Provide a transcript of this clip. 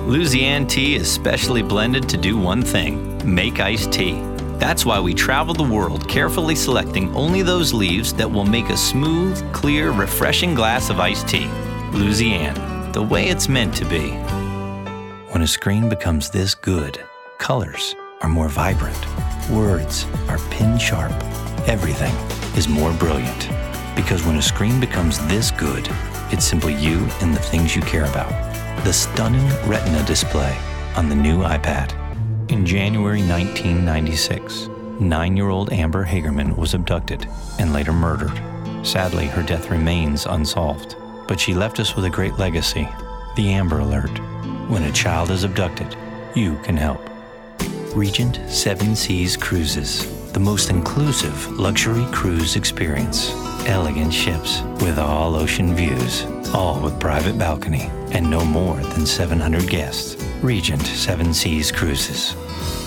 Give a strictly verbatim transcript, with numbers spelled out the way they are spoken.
Louisiana tea is specially blended to do one thing: make iced tea. That's why we travel the world carefully selecting only those leaves that will make a smooth, clear, refreshing glass of iced tea. Louisiana, the way it's meant to be. When a screen becomes this good, colors are more vibrant, words are pin sharp, everything is more brilliant. Because when a screen becomes this good, it's simply you and the things you care about. The stunning Retina display on the new iPad. In January nineteen ninety-six, nine-year-old Amber Hagerman was abducted and later murdered. Sadly, her death remains unsolved, but she left us with a great legacy, the Amber Alert. When a child is abducted, you can help. Regent Seven Seas Cruises, the most inclusive luxury cruise experience. Elegant ships with all ocean views, all with private balcony, and no more than seven hundred guests. Regent Seven Seas Cruises.